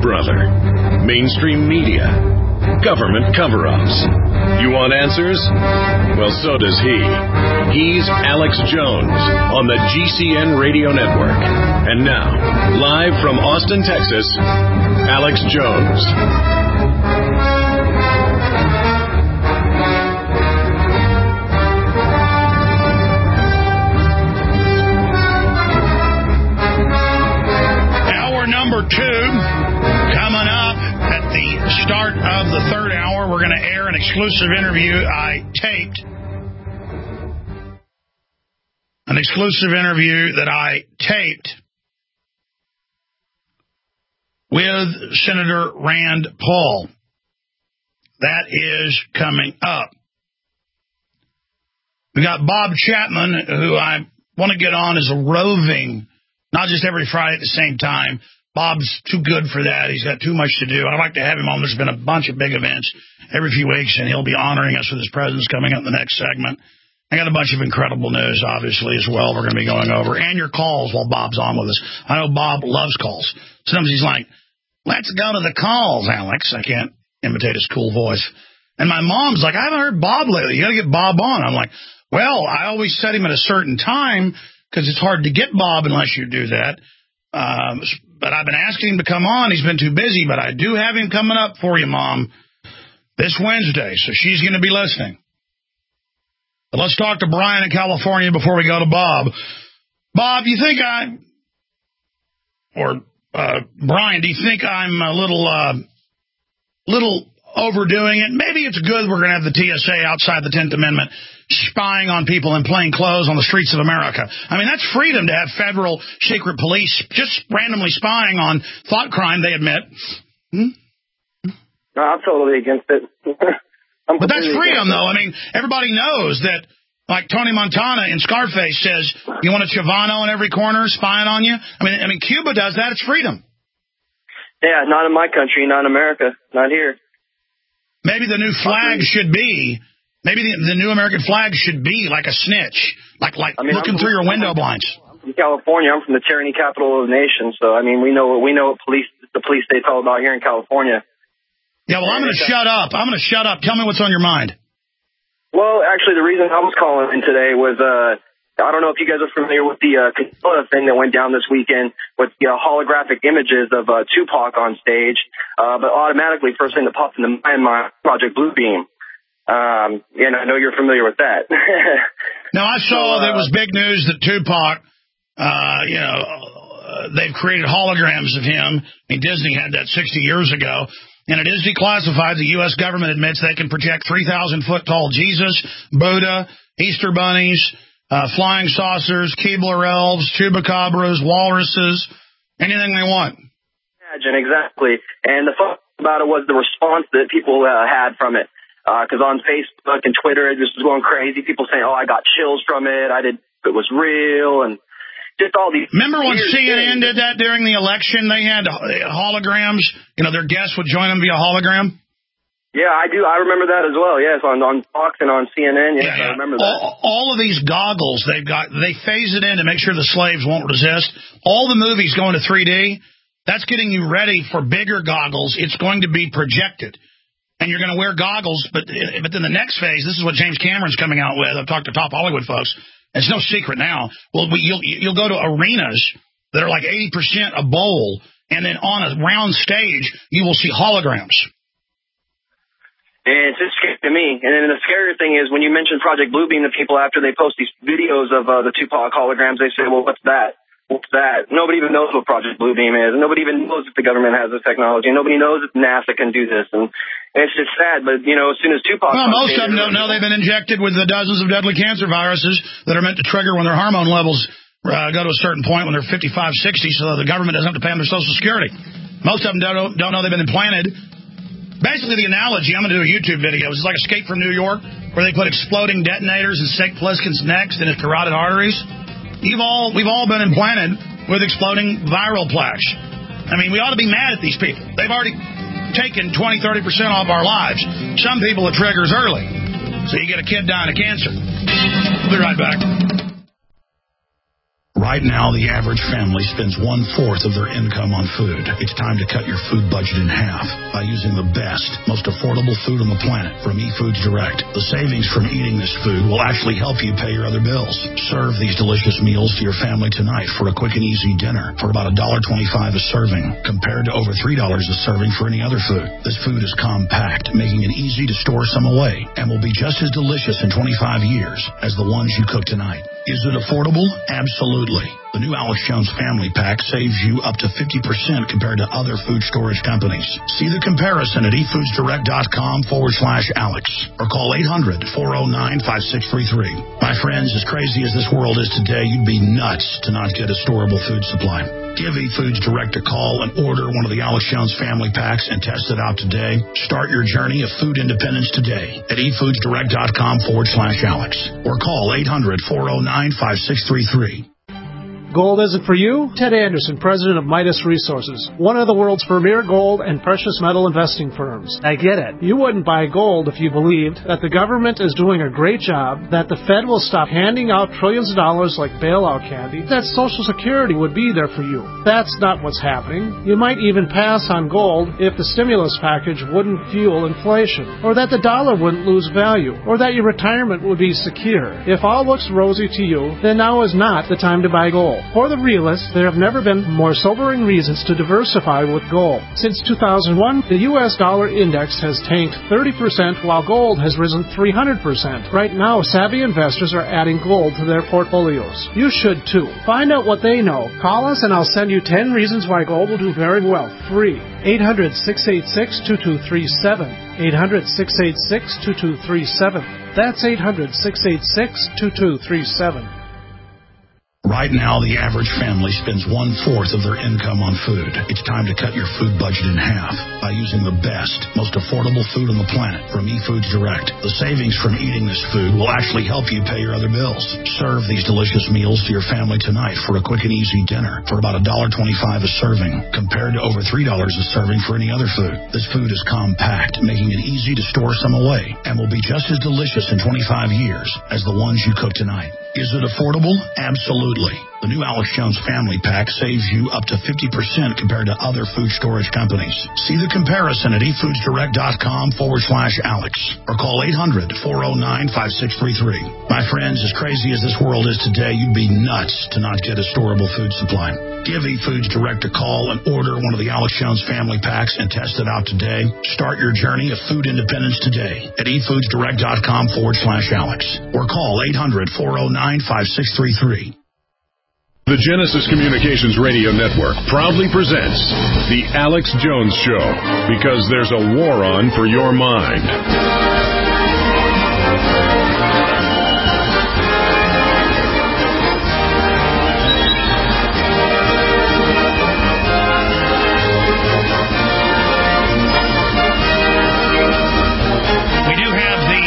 brother. Mainstream media. Government cover-ups. You want answers? Well, so does he. He's Alex Jones on the GCN Radio Network. And now, live from Austin, Texas, Alex Jones. Number 2, coming up at the start of the third hour, we're going to air an exclusive interview I taped. An exclusive interview that I taped with Senator Rand Paul. That is coming up. We got Bob Chapman, who I want to get on as a roving, not just every Friday at the same time. Bob's too good for that. He's got too much to do. I'd like to have him on. There's been a bunch of big events every few weeks, and he'll be honoring us with his presence coming up in the next segment. I got a bunch of incredible news, obviously, as well. We're going to be going over. And your calls while Bob's on with us. I know Bob loves calls. Sometimes he's like, let's go to the calls, Alex. I can't imitate his cool voice. And my mom's like, I haven't heard Bob lately. You got to get Bob on. I'm like, well, I always set him at a certain time because it's hard to get Bob unless you do that. But I've been asking him to come on. He's been too busy, but I do have him coming up for you, Mom, this Wednesday, so she's going to be listening. But let's talk to Brian in California before we go to Bob. Bob, Brian, do you think I'm a little overdoing it? Maybe it's good we're going to have the TSA outside the 10th Amendment spying on people in plain clothes on the streets of America. I mean, that's freedom to have federal secret police just randomly spying on thought crime they admit. No, I'm totally against it. But that's freedom, though. I mean, everybody knows that, like Tony Montana in Scarface says, you want a Chavano in every corner spying on you? I mean, Cuba does that. It's freedom. Yeah, not in my country, not in America, not here. Maybe the new flag should be... Maybe the new American flag should be like a snitch, like looking through your window blinds. I'm from California. I'm from the tyranny capital of the nation. So, I mean, we know what the police state's all about here in California. Yeah, well, I'm going to shut up. Tell me what's on your mind. Well, actually, the reason I was calling in today was, I don't know if you guys are familiar with the Coachella thing that went down this weekend with the holographic images of Tupac on stage. But automatically, first thing that popped into my mind, Project Bluebeam. And I know you're familiar with that. Now, I saw that it was big news that Tupac, they've created holograms of him. I mean, Disney had that 60 years ago. And it is declassified. The U.S. government admits they can project 3,000-foot-tall Jesus, Buddha, Easter bunnies, flying saucers, Keebler elves, chupacabras, walruses, anything they want. Imagine, exactly. And the fun about it was the response that people had from it. Because on Facebook and Twitter, it just was going crazy. People saying, I got chills from it. It was real. And just all these. Remember when CNN did that during the election? They had holograms. Their guests would join them via hologram. Yeah, I do. I remember that as well. Yes, on Fox and on CNN. Yes, yeah. I remember that. All of these goggles they've got, they phase it in to make sure the slaves won't resist. All the movies going to 3D. That's getting you ready for bigger goggles. It's going to be projected. And you're going to wear goggles, but then the next phase, this is what James Cameron's coming out with. I've talked to top Hollywood folks. It's no secret now. Well, you'll go to arenas that are like 80% a bowl, and then on a round stage, you will see holograms. And it's just scary to me. And then the scarier thing is when you mention Project Bluebeam, the people after they post these videos of the Tupac holograms, they say, well, what's that? What's that? Nobody even knows what Project Bluebeam is. And nobody even knows if the government has this technology. And nobody knows if NASA can do this. And it's just sad. But, as soon as Tupac... Well, most of them don't know they've been injected with the dozens of deadly cancer viruses that are meant to trigger when their hormone levels go to a certain point when they're 55, 60, so that the government doesn't have to pay them their Social Security. Most of them don't know they've been implanted. Basically, the analogy, I'm going to do a YouTube video, is like Escape from New York, where they put exploding detonators in St. Pliskin's necks and his carotid arteries. We've all been implanted with exploding viral plaques. I mean, we ought to be mad at these people. They've already taken 20, 30% off our lives. Some people it triggers early. So you get a kid dying of cancer. We'll be right back. Right now, the average family spends 1/4 of their income on food. It's time to cut your food budget in half by using the best, most affordable food on the planet from eFoods Direct. The savings from eating this food will actually help you pay your other bills. Serve these delicious meals to your family tonight for a quick and easy dinner for about $1.25 a serving, compared to over $3 a serving for any other food. This food is compact, making it easy to store some away, and will be just as delicious in 25 years as the ones you cook tonight. Is it affordable? Absolutely. The new Alex Jones Family Pack saves you up to 50% compared to other food storage companies. See the comparison at eFoodsDirect.com/Alex or call 800-409-5633. My friends, as crazy as this world is today, you'd be nuts to not get a storable food supply. Give eFoods Direct a call and order one of the Alex Jones Family Packs and test it out today. Start your journey of food independence today at eFoodsDirect.com/Alex or call 800-409-5633. Gold isn't for you? Ted Anderson, president of Midas Resources, one of the world's premier gold and precious metal investing firms. I get it. You wouldn't buy gold if you believed that the government is doing a great job, that the Fed will stop handing out trillions of dollars like bailout candy, that Social Security would be there for you. That's not what's happening. You might even pass on gold if the stimulus package wouldn't fuel inflation, or that the dollar wouldn't lose value, or that your retirement would be secure. If all looks rosy to you, then now is not the time to buy gold. For the realists, there have never been more sobering reasons to diversify with gold. Since 2001, the U.S. dollar index has tanked 30% while gold has risen 300%. Right now, savvy investors are adding gold to their portfolios. You should too. Find out what they know. Call us and I'll send you 10 reasons why gold will do very well. Free. 800-686-2237. 800-686-2237. That's 800-686-2237. Right now, the average family spends 1/4 of their income on food. It's time to cut your food budget in half by using the best, most affordable food on the planet from eFoods Direct. The savings from eating this food will actually help you pay your other bills. Serve these delicious meals to your family tonight for a quick and easy dinner for about $1.25 a serving, compared to over $3 a serving for any other food. This food is compact, making it easy to store some away, and will be just as delicious in 25 years as the ones you cook tonight. Is it affordable? Absolutely. The new Alex Jones Family Pack saves you up to 50% compared to other food storage companies. See the comparison at eFoodsDirect.com/Alex or call 800-409-5633. My friends, as crazy as this world is today, you'd be nuts to not get a storable food supply. Give eFoods Direct a call and order one of the Alex Jones Family Packs and test it out today. Start your journey of food independence today at eFoodsDirect.com/Alex or call 800-409-5633. The Genesis Communications Radio Network proudly presents The Alex Jones Show, because there's a war on for your mind. We do have the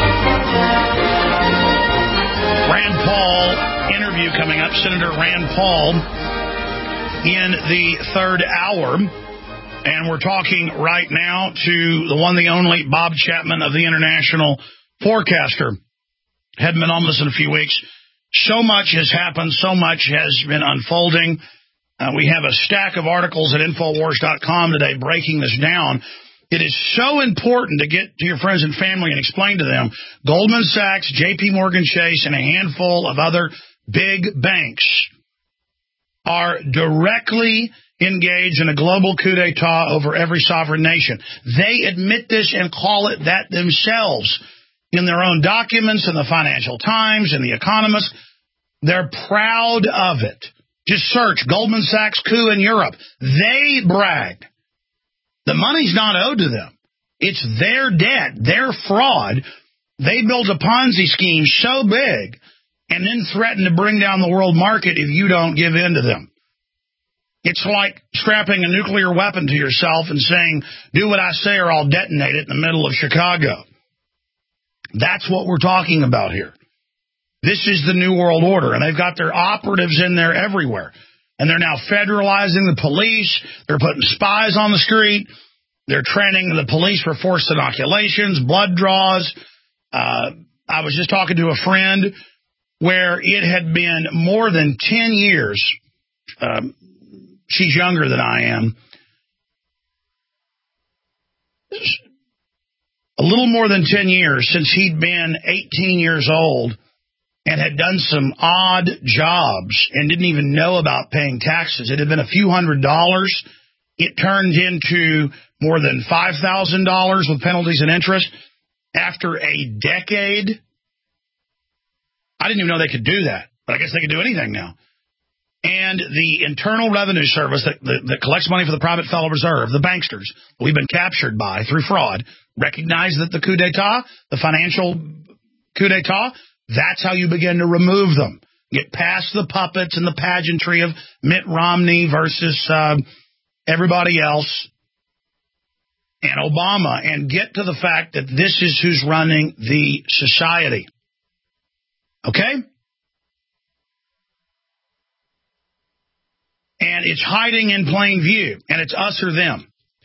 Rand Paul interview coming up, Senator Rand Paul, in the third hour. And we're talking right now to the one, the only, Bob Chapman of the International Forecaster. Hadn't been on this in a few weeks. So much has happened. So much has been unfolding. We have a stack of articles at Infowars.com today breaking this down. It is so important to get to your friends and family and explain to them Goldman Sachs, J.P. Morgan Chase, and a handful of other big banks are directly engaged in a global coup d'etat over every sovereign nation. They admit this and call it that themselves in their own documents, in the Financial Times, in The Economist. They're proud of it. Just search Goldman Sachs coup in Europe. They brag. The money's not owed to them. It's their debt, their fraud. They built a Ponzi scheme so big and then threaten to bring down the world market if you don't give in to them. It's like strapping a nuclear weapon to yourself and saying, do what I say or I'll detonate it in the middle of Chicago. That's what we're talking about here. This is the New World Order, and they've got their operatives in there everywhere. And they're now federalizing the police. They're putting spies on the street. They're training the police for forced inoculations, blood draws. I was just talking to a friend where it had been more than 10 years. She's younger than I am. A little more than 10 years since he'd been 18 years old and had done some odd jobs and didn't even know about paying taxes. It had been a few $100s. It turned into more than $5,000 with penalties and interest after a decade. I didn't even know they could do that, but I guess they could do anything now. And the Internal Revenue Service that collects money for the Private Federal Reserve, the banksters we've been captured by through fraud, recognize that the coup d'etat, the financial coup d'etat, that's how you begin to remove them. Get past the puppets and the pageantry of Mitt Romney versus everybody else and Obama, and get to the fact that this is who's running the society. Okay? And it's hiding in plain view, and it's us or them.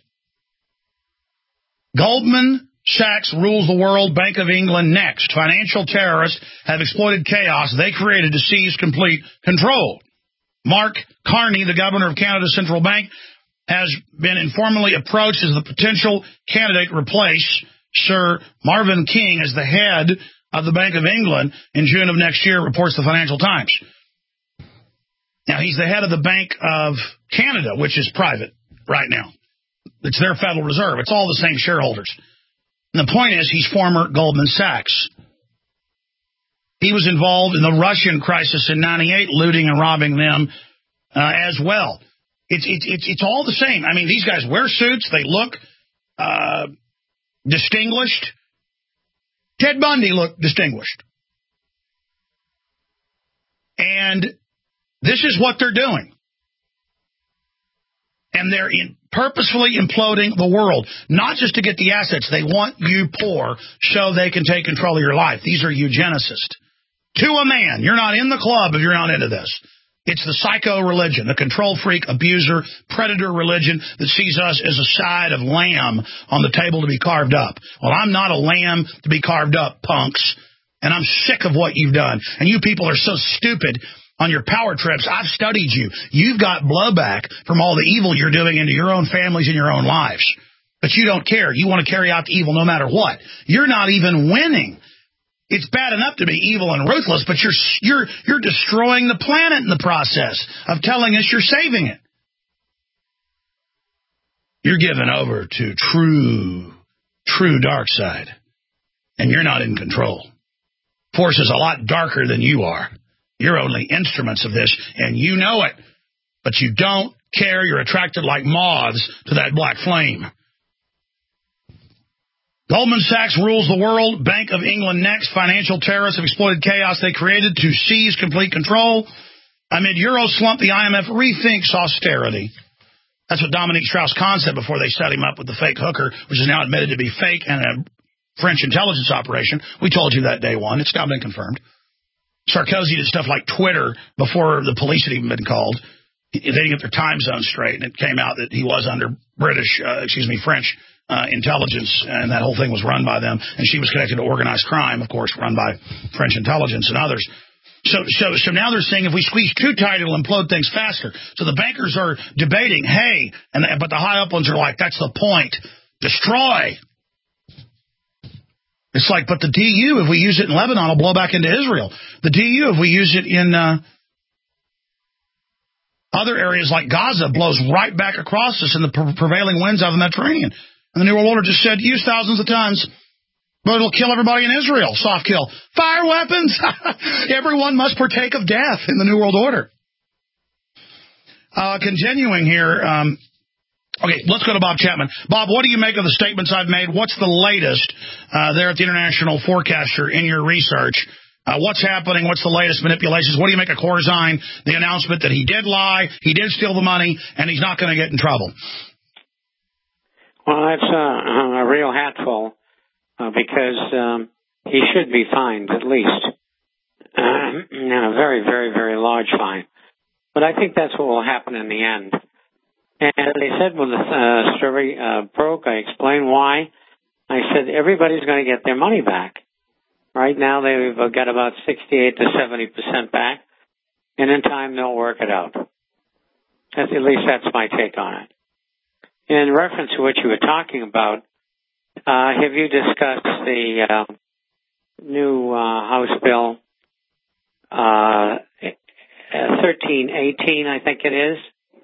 Goldman Sachs rules the world, Bank of England next. Financial terrorists have exploited chaos they created to seize complete control. Mark Carney, the governor of Canada's central bank, has been informally approached as the potential candidate to replace Sir Marvin King as the head of the Bank of England in June of next year, reports the Financial Times. Now, he's the head of the Bank of Canada, which is private right now. It's their Federal Reserve. It's all the same shareholders. And the point is, he's former Goldman Sachs. He was involved in the Russian crisis in '98, looting and robbing them as well. It's all the same. I mean, these guys wear suits. They look distinguished. Ted Bundy looked distinguished. And this is what they're doing. And they're purposefully imploding the world, not just to get the assets. They want you poor so they can take control of your life. These are eugenicists. To a man, you're not in the club if you're not into this. It's the psycho religion, the control freak, abuser, predator religion that sees us as a side of lamb on the table to be carved up. Well, I'm not a lamb to be carved up, punks, and I'm sick of what you've done. And you people are so stupid on your power trips. I've studied you. You've got blowback from all the evil you're doing into your own families and your own lives. But you don't care. You want to carry out the evil no matter what. You're not even winning. It's bad enough to be evil and ruthless, but you're destroying the planet in the process of telling us you're saving it. You're given over to true dark side, and you're not in control. Force is a lot darker than you are. You're only instruments of this, and you know it, but you don't care. You're attracted like moths to that black flame. Goldman Sachs rules the world, Bank of England next. Financial terrorists have exploited chaos they created to seize complete control. Amid Euro slump, the IMF rethinks austerity. That's what Dominique Strauss-Kahn said before they set him up with the fake hooker, which is now admitted to be fake and a French intelligence operation. We told you that day one. It's now been confirmed. Sarkozy did stuff like Twitter before the police had even been called. They didn't get their time zone straight, and it came out that he was under French intelligence, and that whole thing was run by them. And she was connected to organized crime, of course, run by French intelligence and others. So now they're saying if we squeeze too tight, it'll implode things faster. So the bankers are debating, but the high up ones are like, that's the point. Destroy. It's like, but the DU, if we use it in Lebanon, will blow back into Israel. The DU, if we use it in other areas like Gaza, blows right back across us in the prevailing winds out of the Mediterranean. And the New World Order just said, use thousands of tons, but it'll kill everybody in Israel. Soft kill. Fire weapons! Everyone must partake of death in the New World Order. Continuing here... Okay, let's go to Bob Chapman. Bob, what do you make of the statements I've made? What's the latest there at the International Forecaster in your research? What's happening? What's the latest manipulations? What do you make of Corzine, the announcement that he did lie, he did steal the money, and he's not going to get in trouble? Well, that's a real hatful because he should be fined at least. A very, very, very large fine. But I think that's what will happen in the end. And they said when the story broke, I explained why. I said everybody's going to get their money back. Right now, they've got about 68 to 70% back, and in time, they'll work it out. At least that's my take on it. In reference to what you were talking about, have you discussed the new House Bill 1318, I think it is,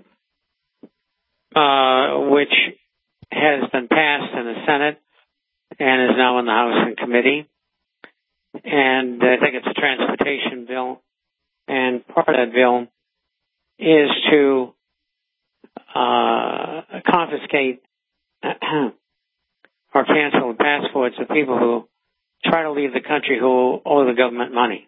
which has been passed in the Senate and is now in the House and committee. And I think it's a transportation bill. And part of that bill is to confiscate or cancel the passports of people who try to leave the country who owe the government money.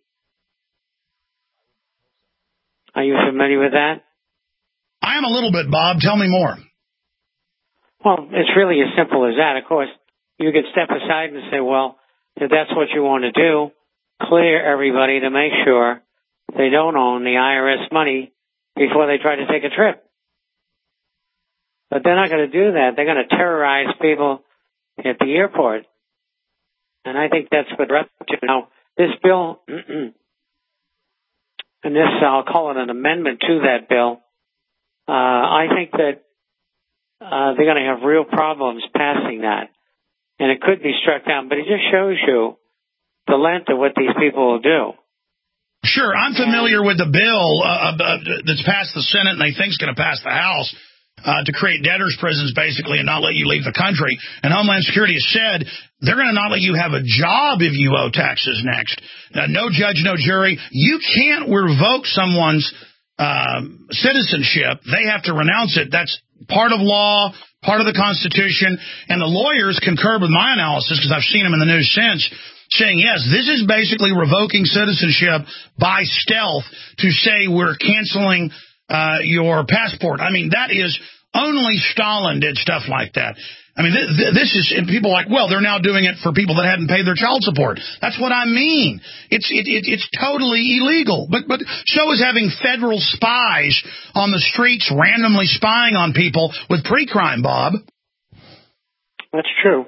Are you familiar with that? I am a little bit, Bob. Tell me more. Well, it's really as simple as that. Of course, you could step aside and say, well, if that's what you want to do, clear everybody to make sure they don't own the IRS money before they try to take a trip. But they're not going to do that. They're going to terrorize people at the airport. And I think that's what they're up to. Now, this bill, and this, I'll call it an amendment to that bill, I think that they're going to have real problems passing that. And it could be struck down, but it just shows you the length of what these people will do. Sure, I'm familiar with the bill that's passed the Senate and they think is going to pass the House to create debtors' prisons, basically, and not let you leave the country. And Homeland Security has said they're going to not let you have a job if you owe taxes next. No judge, no jury. You can't revoke someone's citizenship. They have to renounce it. That's part of law, part of the Constitution. And the lawyers concur with my analysis, because I've seen them in the news since, saying, yes, this is basically revoking citizenship by stealth to say we're canceling your passport. I mean, that is, only Stalin did stuff like that. I mean, this is, and people are like, well, they're now doing it for people that hadn't paid their child support. That's what I mean. It's totally illegal. But so is having federal spies on the streets randomly spying on people with pre-crime, Bob. That's true.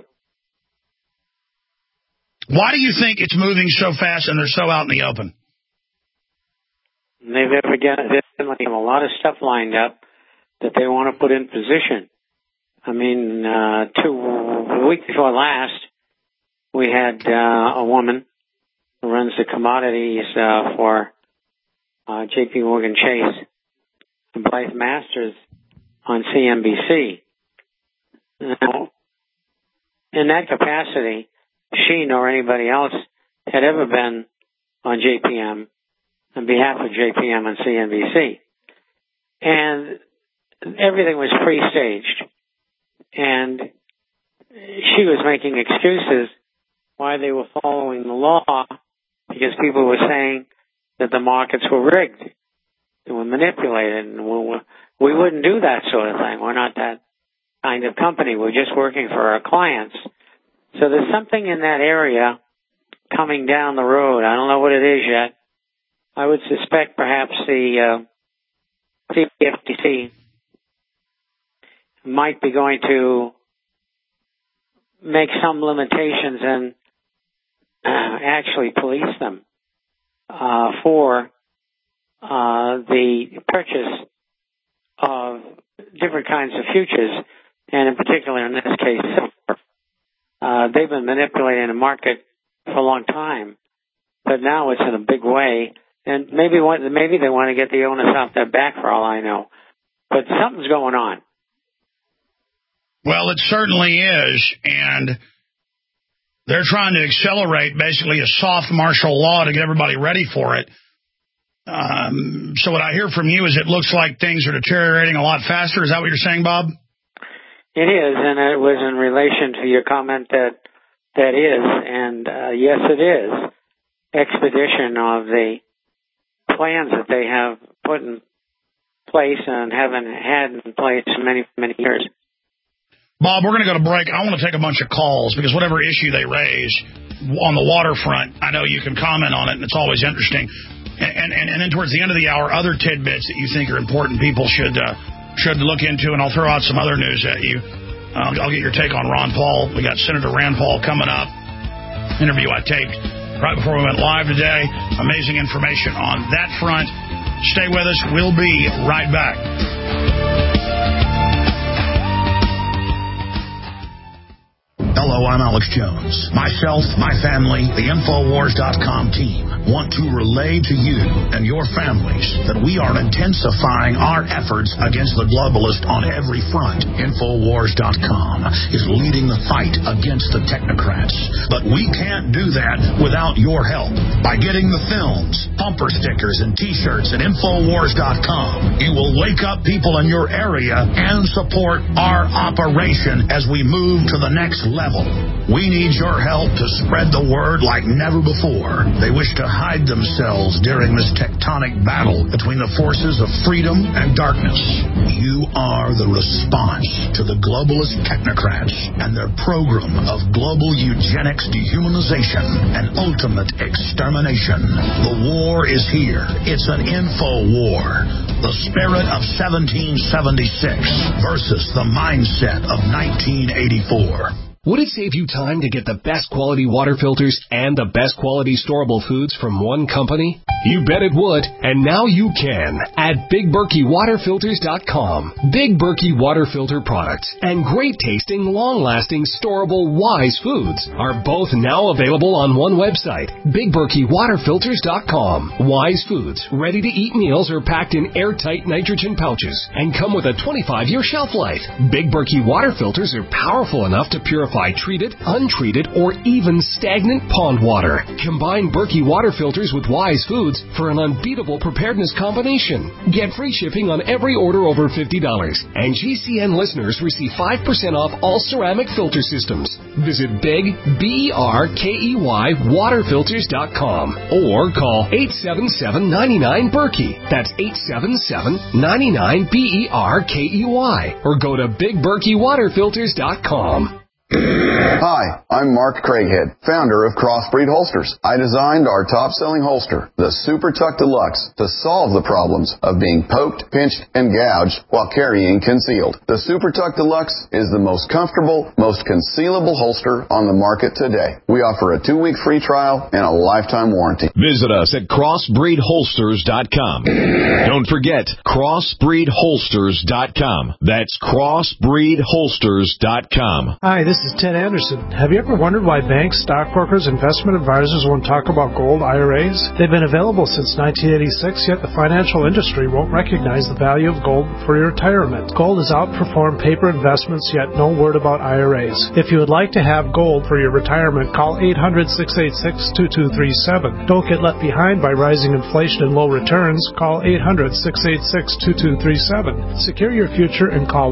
Why do you think it's moving so fast and they're so out in the open? They've a lot of stuff lined up that they want to put in position. I mean, the week before last, we had a woman who runs the commodities for J.P. Morgan Chase, Blythe Masters, on CNBC. Now, in that capacity, she nor anybody else had ever been on JPM on behalf of JPM on CNBC. And everything was pre-staged. And she was making excuses why they were following the law, because people were saying that the markets were rigged, they were manipulated, and we wouldn't do that sort of thing. We're not that kind of company. We're just working for our clients. So there's something in that area coming down the road. I don't know what it is yet. I would suspect perhaps the CFTC might be going to make some limitations and actually police them for the purchase of different kinds of futures, and in particular, in this case, silver. They've been manipulating the market for a long time, but now it's in a big way. And maybe they want to get the onus off their back, for all I know. But something's going on. Well, it certainly is, and they're trying to accelerate basically a soft martial law to get everybody ready for it. So what I hear from you is it looks like things are deteriorating a lot faster. Is that what you're saying, Bob? It is, and it was in relation to your comment that is, and yes, it is, expedition of the plans that they have put in place and haven't had in place for many, many years. Bob, we're going to go to break. I want to take a bunch of calls because whatever issue they raise on the waterfront, I know you can comment on it, and it's always interesting. And then towards the end of the hour, other tidbits that you think are important people should look into, and I'll throw out some other news at you. I'll get your take on Ron Paul. We got Senator Rand Paul coming up, interview I taped. right before we went live today. Amazing information on that front. Stay with us. We'll be right back. Hello, I'm Alex Jones. Myself, my family, the Infowars.com team want to relay to you and your families that we are intensifying our efforts against the globalist on every front. Infowars.com is leading the fight against the technocrats. But we can't do that without your help. By getting the films, bumper stickers, and T-shirts at Infowars.com, you will wake up people in your area and support our operation as we move to the next level. We need your help to spread the word like never before. They wish to hide themselves during this tectonic battle between the forces of freedom and darkness. You are the response to the globalist technocrats and their program of global eugenics, dehumanization, and ultimate extermination. The war is here. It's an info war. The spirit of 1776 versus the mindset of 1984. Would it save you time to get the best quality water filters and the best quality storable foods from one company? You bet it would, and now you can at BigBerkeyWaterFilters.com. Big Berkey water filter products and great tasting, long-lasting, storable Wise foods are both now available on one website, BigBerkeyWaterFilters.com. Wise foods, ready-to-eat meals are packed in airtight nitrogen pouches and come with a 25-year shelf life. Big Berkey water filters are powerful enough to purify treated, untreated, or even stagnant pond water. Combine Berkey water filters with Wise foods for an unbeatable preparedness combination. Get free shipping on every order over $50, and GCN listeners receive 5% off all ceramic filter systems. Visit Big, BERKEY, waterfilters.com or call 877-99-BERKEY. That's 877-99-BERKEY, or go to BigBerkeyWaterFilters.com. Hi, I'm Mark Craighead, founder of Crossbreed Holsters. I designed our top-selling holster, the Super Tuck Deluxe, to solve the problems of being poked, pinched, and gouged while carrying concealed. The Super Tuck Deluxe is the most comfortable, most concealable holster on the market today. We offer a 2-week free trial and a lifetime warranty. Visit us at CrossbreedHolsters.com. Don't forget, CrossbreedHolsters.com. That's CrossbreedHolsters.com. Hi, this is Ted Anderson. Have you ever wondered why banks, stockbrokers, investment advisors won't talk about gold IRAs? They've been available since 1986, yet the financial industry won't recognize the value of gold for your retirement. Gold has outperformed paper investments, yet no word about IRAs. If you would like to have gold for your retirement, call 800-686-2237. Don't get left behind by rising inflation and low returns. Call 800-686-2237. Secure your future and call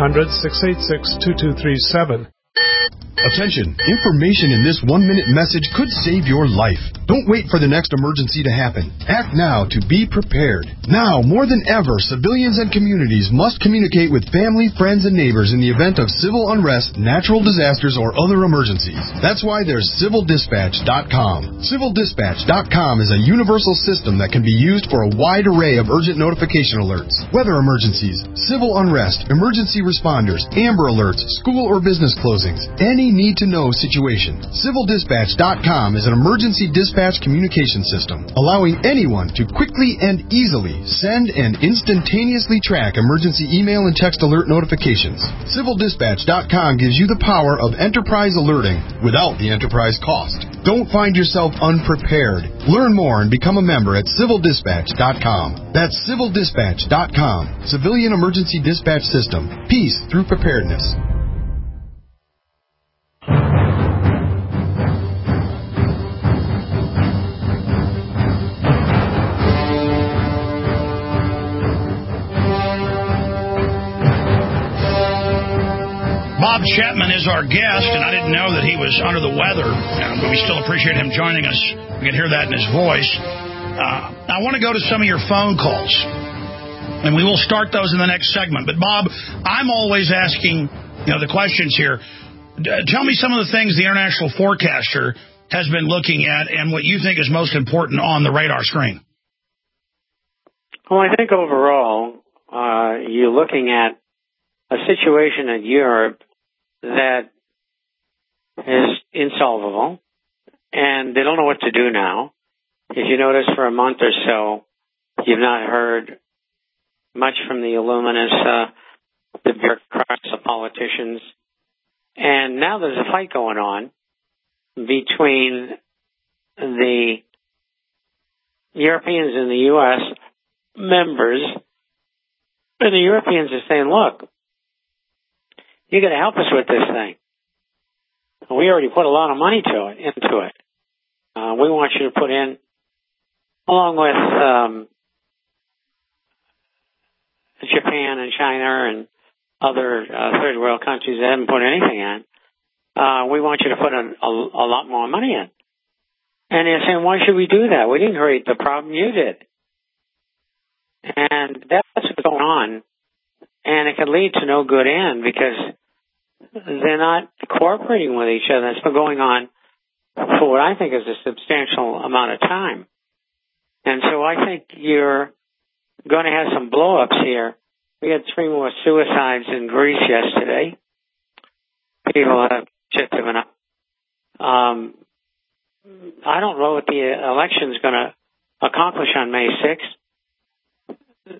1-800-686-2237. Attention! Information in this 1-minute message could save your life. Don't wait for the next emergency to happen. Act now to be prepared. Now, more than ever, civilians and communities must communicate with family, friends, and neighbors in the event of civil unrest, natural disasters, or other emergencies. That's why there's CivilDispatch.com. CivilDispatch.com is a universal system that can be used for a wide array of urgent notification alerts, weather emergencies, civil unrest, emergency responders, Amber Alerts, school or business closings, any need-to-know situation. CivilDispatch.com is an emergency dispatch communication system, allowing anyone to quickly and easily send and instantaneously track emergency email and text alert notifications. CivilDispatch.com gives you the power of enterprise alerting without the enterprise cost. Don't find yourself unprepared. Learn more and become a member at CivilDispatch.com. That's CivilDispatch.com. Civilian Emergency Dispatch System. Peace through preparedness. Bob Chapman is our guest, and I didn't know that he was under the weather, but we still appreciate him joining us. We can hear that in his voice. I want to go to some of your phone calls, and we will start those in the next segment. But, Bob, I'm always asking the questions here. Tell me some of the things the International Forecaster has been looking at and what you think is most important on the radar screen. Well, I think overall, you're looking at a situation in Europe that is insolvable, and they don't know what to do now. If you notice, for a month or so, you've not heard much from the Illuminists, the bureaucrats, the politicians. And now there's a fight going on between the Europeans and the U.S. members. And the Europeans are saying, look, you got to help us with this thing. We already put a lot of money into it. We want you to put in, along with Japan and China and other third world countries that haven't put anything in, we want you to put a lot more money in. And they're saying, why should we do that? We didn't create the problem, you did. And that's what's going on. And it could lead to no good end because they're not cooperating with each other. It's been going on for what I think is a substantial amount of time. And so I think you're going to have some blow-ups here. We had 3 more suicides in Greece yesterday. People have just given up. I don't know what the election's going to accomplish on May 6th.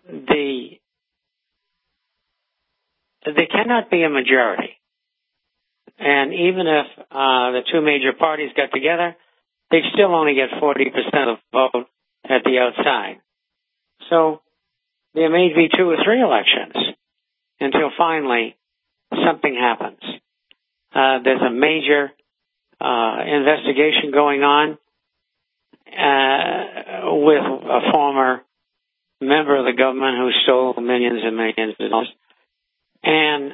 There cannot be a majority. And even if the 2 major parties got together, they'd still only get 40% of the vote at the outside. So there may be 2 or 3 elections until finally something happens. There's a major investigation going on with a former member of the government who stole millions and millions of dollars. And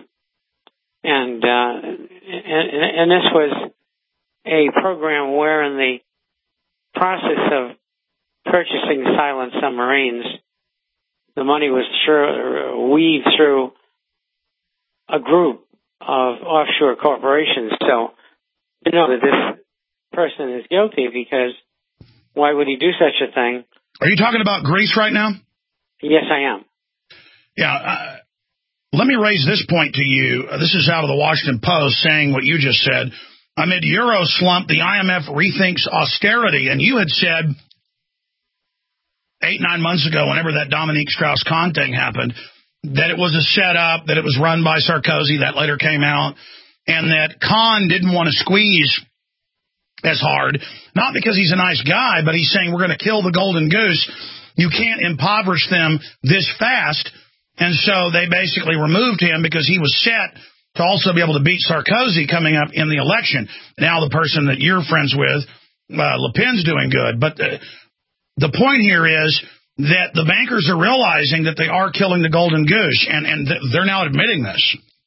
this was a program where, in the process of purchasing silent submarines, the money was weaved through a group of offshore corporations. So you know that this person is guilty, because why would he do such a thing? Are you talking about Greece right now? Yes, I am. Yeah. Let me raise this point to you. This is out of the Washington Post, saying what you just said. Amid Euro slump, the IMF rethinks austerity. And you had said 8-9 months ago, whenever that Dominique Strauss-Kahn thing happened, that it was a setup, that it was run by Sarkozy. That later came out. And that Kahn didn't want to squeeze as hard, not because he's a nice guy, but he's saying we're going to kill the golden goose. You can't impoverish them this fast. And so they basically removed him because he was set to also be able to beat Sarkozy coming up in the election. Now the person that you're friends with, Le Pen's doing good. But the point here is that the bankers are realizing that they are killing the golden goose, and they're now admitting this.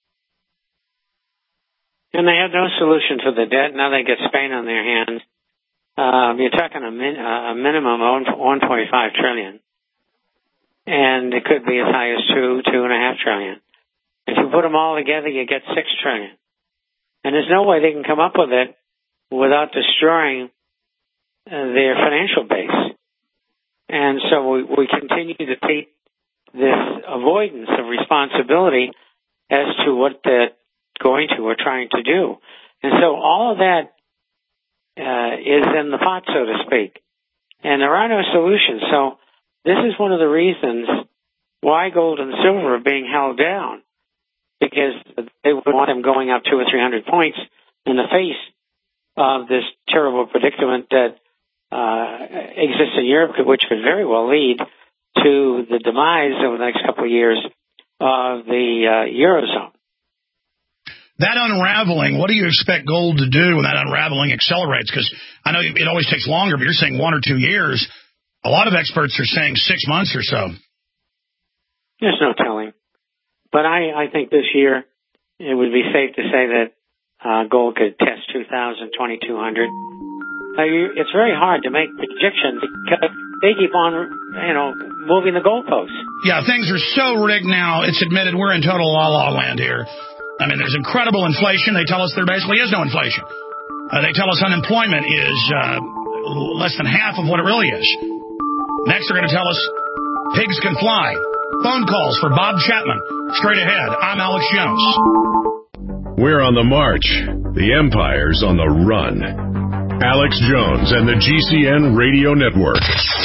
And they have no solution for the debt. Now they get Spain on their hands. You're talking a minimum of $1.5 trillion. And it could be as high as $2.5 trillion. If you put them all together, you get $6 trillion. And there's no way they can come up with it without destroying their financial base. And so we continue to see this avoidance of responsibility as to what they're going to or trying to do. And so all of that is in the pot, so to speak. And there are no solutions. So this is one of the reasons why gold and silver are being held down, because they would want them going up 200 or 300 points in the face of this terrible predicament that exists in Europe, which could very well lead to the demise over the next couple of years of the Eurozone. That unraveling, what do you expect gold to do when that unraveling accelerates? Because I know it always takes longer, but you're saying 1 or 2 years. A lot of experts are saying 6 months or so. There's no telling. But I think this year it would be safe to say that gold could test 2,000, 2,200. It's very hard to make predictions because they keep on, moving the goalposts. Yeah, things are so rigged now. It's admitted we're in total la-la land here. I mean, there's incredible inflation. They tell us there basically is no inflation. They tell us unemployment is less than half of what it really is. Next, they're going to tell us pigs can fly. Phone calls for Bob Chapman. Straight ahead, I'm Alex Jones. We're on the march. The empire's on the run. Alex Jones and the GCN Radio Network.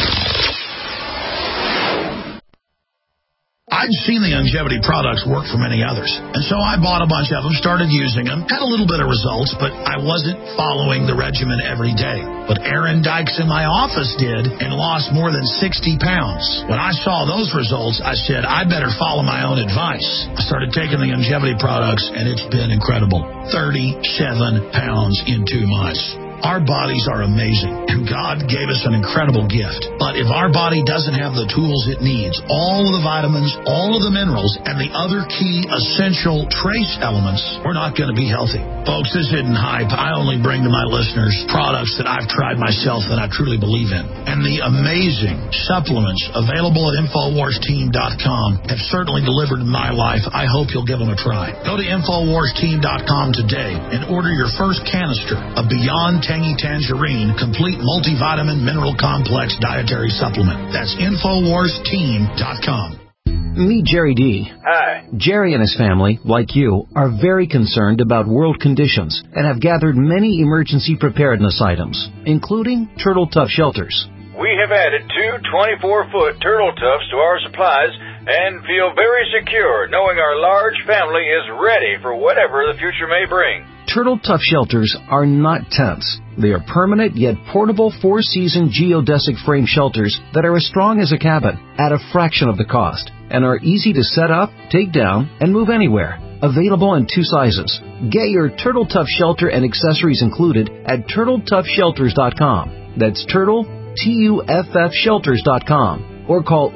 I'd seen the longevity products work for many others, and so I bought a bunch of them, started using them, had a little bit of results, but I wasn't following the regimen every day. But Aaron Dykes in my office did and lost more than 60 pounds. When I saw those results, I said, I better follow my own advice. I started taking the longevity products, and it's been incredible. 37 pounds in 2 months. Our bodies are amazing, and God gave us an incredible gift. But if our body doesn't have the tools it needs, all of the vitamins, all of the minerals, and the other key essential trace elements, we're not going to be healthy. Folks, this isn't hype. I only bring to my listeners products that I've tried myself that I truly believe in. And the amazing supplements available at InfoWarsTeam.com have certainly delivered in my life. I hope you'll give them a try. Go to InfoWarsTeam.com today and order your first canister of Beyond Tangy Tangerine Complete Multivitamin Mineral Complex Dietary Supplement. That's InfoWarsTeam.com. Meet Jerry D. Hi. Jerry and his family, like you, are very concerned about world conditions and have gathered many emergency preparedness items, including Turtle Tough shelters. We have added 2 24-foot Turtle Toughs to our supplies and feel very secure knowing our large family is ready for whatever the future may bring. Turtle Tough shelters are not tents. They are permanent yet portable 4-season geodesic frame shelters that are as strong as a cabin at a fraction of the cost and are easy to set up, take down, and move anywhere. Available in 2 sizes. Get your Turtle Tough shelter and accessories included at TurtleToughShelters.com. That's Turtle, TUFF Shelters.com, or call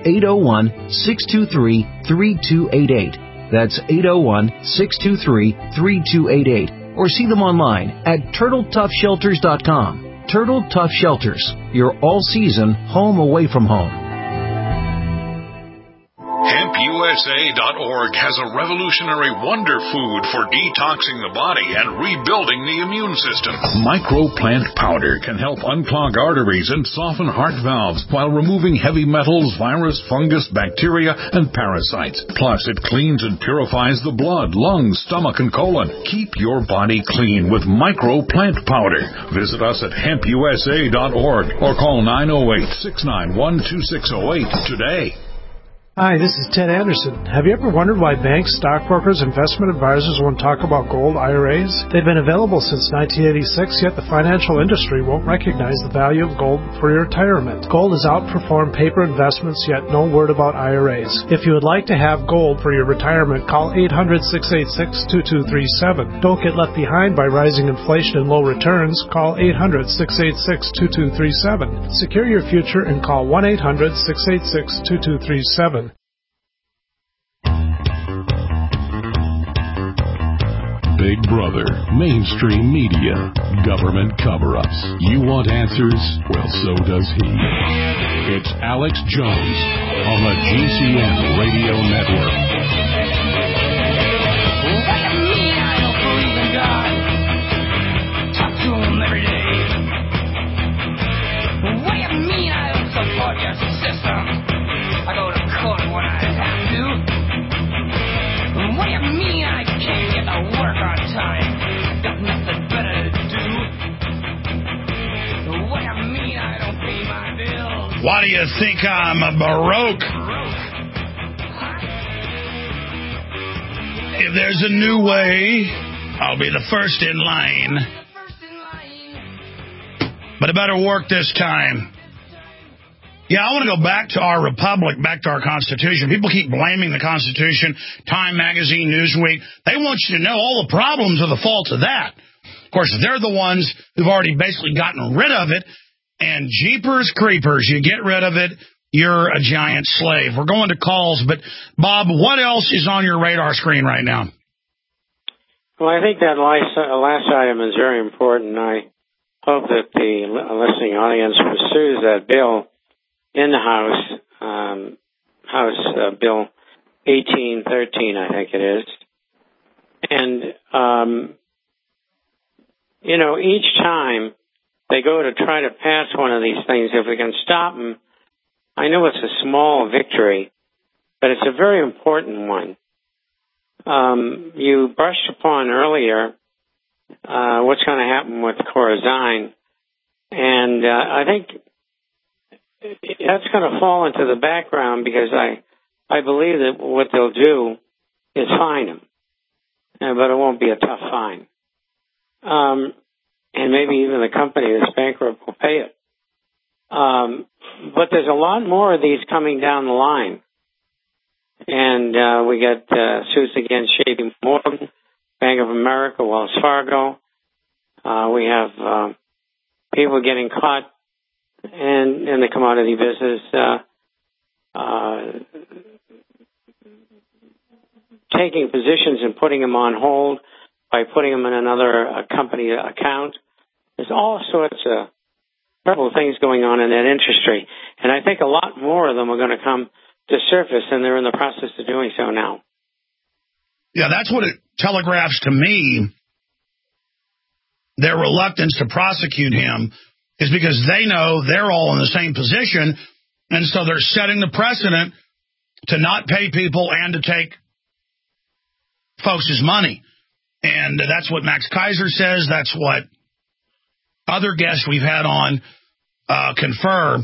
801-623-3288. That's 801-623-3288. Or see them online at TurtleToughShelters.com. Turtle Tough Shelters, your all-season home away from home. HempUSA.org has a revolutionary wonder food for detoxing the body and rebuilding the immune system. Microplant powder can help unclog arteries and soften heart valves while removing heavy metals, virus, fungus, bacteria, and parasites. Plus, it cleans and purifies the blood, lungs, stomach, and colon. Keep your body clean with Microplant powder. Visit us at HempUSA.org or call 908-691-2608 today. Hi, this is Ted Anderson. Have you ever wondered why banks, stockbrokers, investment advisors won't talk about gold IRAs? They've been available since 1986, yet the financial industry won't recognize the value of gold for your retirement. Gold has outperformed paper investments, yet no word about IRAs. If you would like to have gold for your retirement, call 800-686-2237. Don't get left behind by rising inflation and low returns. Call 800-686-2237. Secure your future and call 1-800-686-2237. Big Brother, mainstream media, government cover-ups. You want answers? Well, so does he. It's Alex Jones on the GCN Radio Network. What do you mean I don't believe in God? Talk to him every day. What do you mean I don't support your system? I go to court when I have to. What do you mean I can't get to work on time? Got nothing better to do. What do you mean I don't pay my bills? Why do you think I'm a Baroque? If there's a new way, I'll be the first in line. But it better work this time. Yeah, I want to go back to our republic, back to our Constitution. People keep blaming the Constitution, Time Magazine, Newsweek. They want you to know all the problems are the fault of that. Of course, they're the ones who've already basically gotten rid of it. And jeepers creepers, you get rid of it, you're a giant slave. We're going to calls, but Bob, what else is on your radar screen right now? Well, I think that last item is very important. I hope that the listening audience pursues that bill in the House, Bill 1813, I think it is. And, each time they go to try to pass one of these things, if we can stop them, I know it's a small victory, but it's a very important one. You brushed upon earlier what's going to happen with Corazine. And I think that's going to fall into the background because I believe that what they'll do is fine him. But it won't be a tough fine. And maybe even the company that's bankrupt will pay it. But there's a lot more of these coming down the line. And we got suits against J.P. Morgan, Bank of America, Wells Fargo. We have people getting caught in the commodity business, taking positions and putting them on hold by putting them in another company account. There's all sorts of terrible things going on in that industry. And I think a lot more of them are going to come to surface, and they're in the process of doing so now. Yeah, that's what it telegraphs to me. Their reluctance to prosecute him is because they know they're all in the same position, and so they're setting the precedent to not pay people and to take folks' money. And that's what Max Kaiser says. That's what other guests we've had on confirm.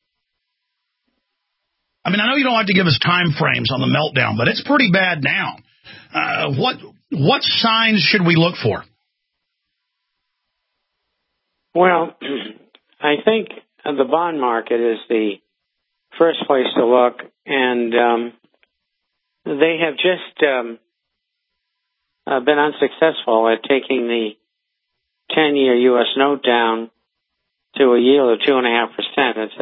I mean, I know you don't like to give us time frames on the meltdown, but it's pretty bad now. What signs should we look for? Well, I think the bond market is the first place to look, and they have just been unsuccessful at taking the 10-year U.S. note down to a yield of 2.5%. It's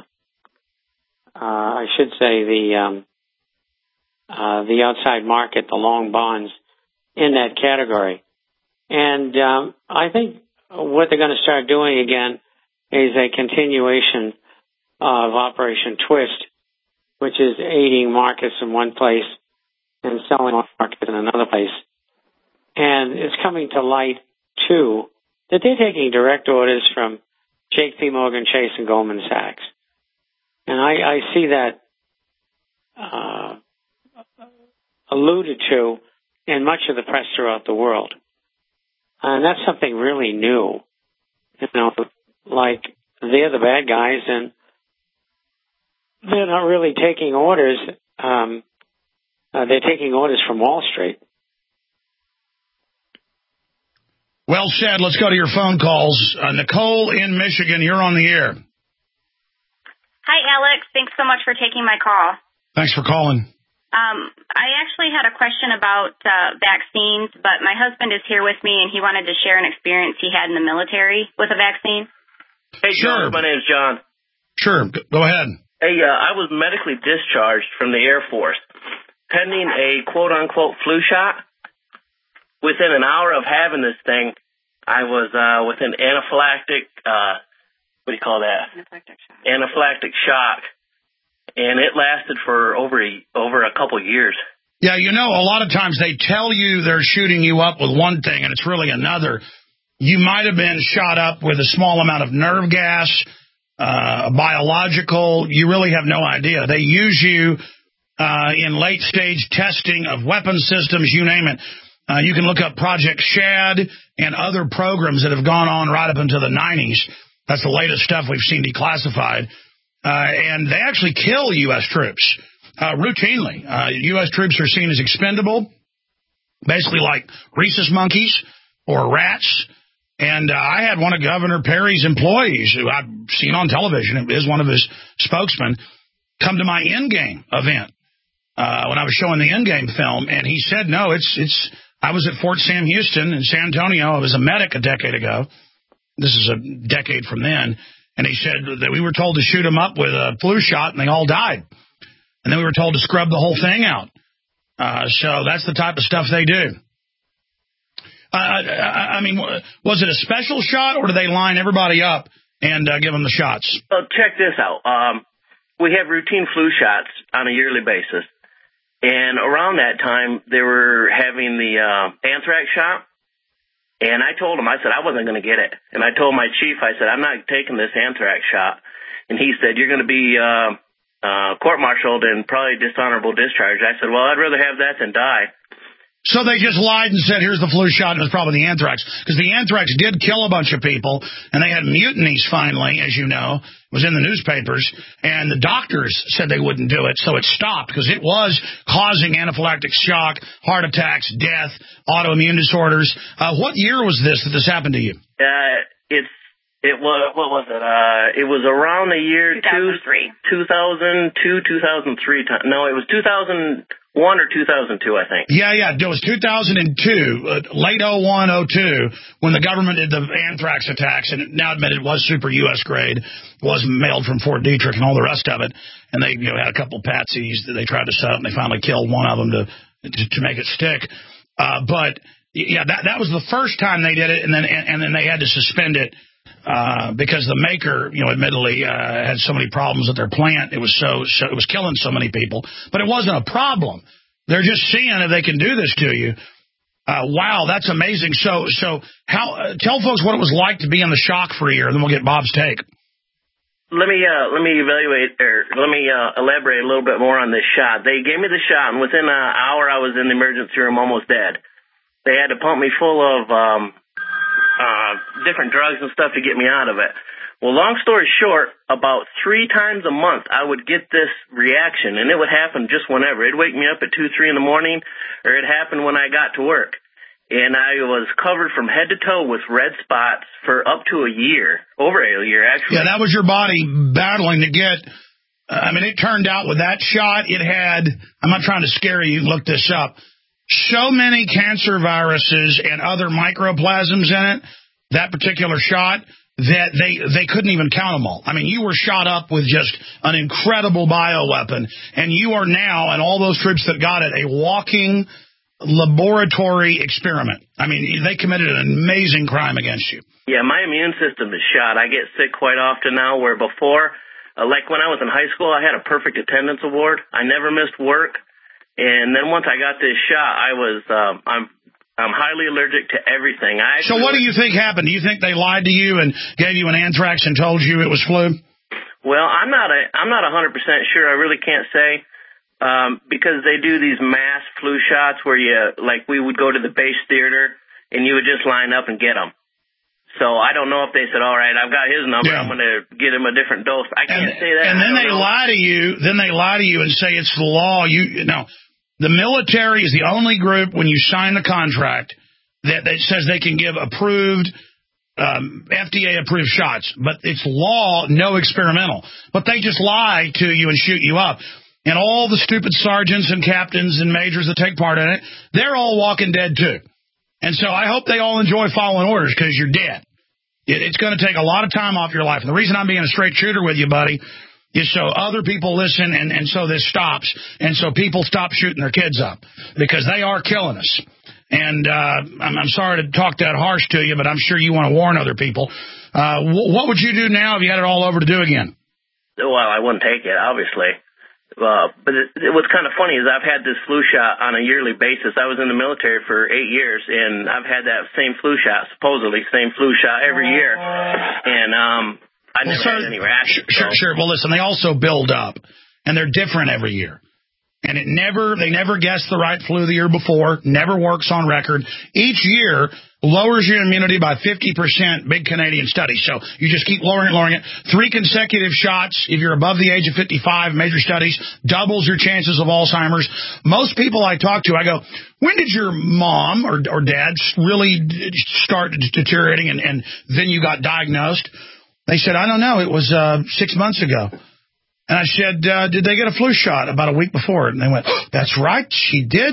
I should say the outside market, the long bonds in that category. And I think what they're going to start doing again is a continuation of Operation Twist, which is aiding markets in one place and selling markets in another place. And it's coming to light, too, that they're taking direct orders from J.P. Morgan Chase and Goldman Sachs. And I see that alluded to in much of the press throughout the world. And that's something really new. You know, like they're the bad guys and they're not really taking orders. They're taking orders from Wall Street. Well said. Let's go to your phone calls. Nicole in Michigan, you're on the air. Hi, Alex. Thanks so much for taking my call. Thanks for calling. I actually had a question about vaccines, but my husband is here with me, and he wanted to share an experience he had in the military with a vaccine. Hey, John. My name's John. Sure. Go ahead. Hey, I was medically discharged from the Air Force pending a quote-unquote flu shot. Within an hour of having this thing, I was with an anaphylactic, what do you call that? Anaphylactic shock. And it lasted for over a couple of years. Yeah, you know, a lot of times they tell you they're shooting you up with one thing, and it's really another. You might have been shot up with a small amount of nerve gas, biological. You really have no idea. They use you in late-stage testing of weapon systems, you name it. You can look up Project Shad and other programs that have gone on right up into the 90s. That's the latest stuff we've seen declassified. And they actually kill U.S. troops routinely. U.S. troops are seen as expendable, basically like rhesus monkeys or rats. And I had one of Governor Perry's employees, who I've seen on television, it is one of his spokesmen, come to my Endgame event when I was showing the Endgame film. And he said, no, I was at Fort Sam Houston in San Antonio. I was a medic a decade ago. This is a decade from then. And he said that we were told to shoot them up with a flu shot, and they all died. And then we were told to scrub the whole thing out. So that's the type of stuff they do. I mean, was it a special shot, or do they line everybody up and give them the shots? Well, check this out. We have routine flu shots on a yearly basis. And around that time, they were having the anthrax shot. And I told him, I said, I wasn't going to get it. And I told my chief, I said, I'm not taking this anthrax shot. And he said, you're going to be court-martialed and probably dishonorable discharge. I said, well, I'd rather have that than die. So they just lied and said, here's the flu shot, and it was probably the anthrax. Because the anthrax did kill a bunch of people, and they had mutinies finally, as you know. It was in the newspapers, and the doctors said they wouldn't do it, so it stopped, because it was causing anaphylactic shock, heart attacks, death, autoimmune disorders. What year was this that this happened to you? It was, what was it? It was around the year 2002, 2003. No, it was 2001 or 2002, I think. Yeah, it was 2002, late 01, 02, when the government did the anthrax attacks, and now admitted it was super U.S. grade, was mailed from Fort Detrick and all the rest of it, and they had a couple patsies that they tried to set up, and they finally killed one of them to make it stick. But yeah, that was the first time they did it, and then they had to suspend it. Because the maker, admittedly, had so many problems at their plant. It was it was killing so many people. But it wasn't a problem. They're just seeing if they can do this to you. Wow, that's amazing. So tell folks what it was like to be in the shock for a year, and then we'll get Bob's take. Let me elaborate a little bit more on this shot. They gave me the shot, and within an hour, I was in the emergency room, almost dead. They had to pump me full of different drugs and stuff to get me out of it. Well, long story short, about 3 times a month I would get this reaction, and it would happen just whenever. It'd wake me up at 2, 3 in the morning, or it happened when I got to work. And I was covered from head to toe with red spots for up to a year, over a year, actually. Yeah, that was your body battling to get... it turned out with that shot, it had... I'm not trying to scare you, look this up. So many cancer viruses and other microplasms in it, that particular shot, that they couldn't even count them all. You were shot up with just an incredible bioweapon, and you are now, and all those troops that got it, a walking laboratory experiment. They committed an amazing crime against you. Yeah, my immune system is shot. I get sick quite often now, where before, like when I was in high school, I had a perfect attendance award. I never missed work. And then once I got this shot, I'm highly allergic to everything. So what do you think happened? Do you think they lied to you and gave you an anthrax and told you it was flu? Well, I'm not 100% sure. I really can't say, because they do these mass flu shots where we would go to the base theater and you would just line up and get them. So I don't know if they said, all right, I've got his number, I'm going to get him a different dose. I can't say that. And then they lie to you. Then they lie to you and say it's the law. The military is the only group, when you sign the contract, that says they can give approved, FDA-approved shots. But it's law, no experimental. But they just lie to you and shoot you up. And all the stupid sergeants and captains and majors that take part in it, they're all walking dead, too. And so I hope they all enjoy following orders, because you're dead. It's going to take a lot of time off your life. And the reason I'm being a straight shooter with you, buddy, is so other people listen, and so this stops, and so people stop shooting their kids up, because they are killing us. And I'm sorry to talk that harsh to you, but I'm sure you want to warn other people. What would you do now if you had it all over to do again? Well, I wouldn't take it, obviously. But what's kind of funny is I've had this flu shot on a yearly basis. I was in the military for 8 years, and I've had that same flu shot, supposedly same flu shot every year. And I never had any reaction. Sure. Well, listen, they also build up, and they're different every year. And they never guess the right flu the year before, never works on record. Each year lowers your immunity by 50%, big Canadian study. So you just keep lowering it. 3 consecutive shots, if you're above the age of 55, major studies, doubles your chances of Alzheimer's. Most people I talk to, I go, when did your mom or dad really start deteriorating and then you got diagnosed? They said, I don't know. It was 6 months ago. And I said, did they get a flu shot about a week before? And they went, that's right, she did.